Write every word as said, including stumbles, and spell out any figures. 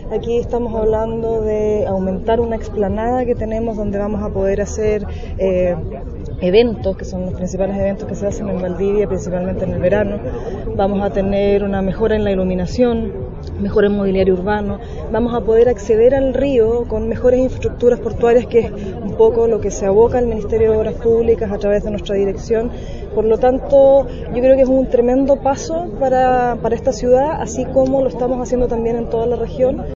Aquí estamos hablando de aumentar una explanada que tenemos donde vamos a poder hacer eh, eventos, que son los principales eventos que se hacen en Valdivia, principalmente en el verano. Vamos a tener una mejora en la iluminación, mejora en mobiliario urbano, vamos a poder acceder al río con mejores infraestructuras portuarias, que es un poco lo que se aboca el Ministerio de Obras Públicas a través de nuestra dirección. Por lo tanto, yo creo que es un tremendo paso para, para esta ciudad, así como lo estamos haciendo también en toda la región.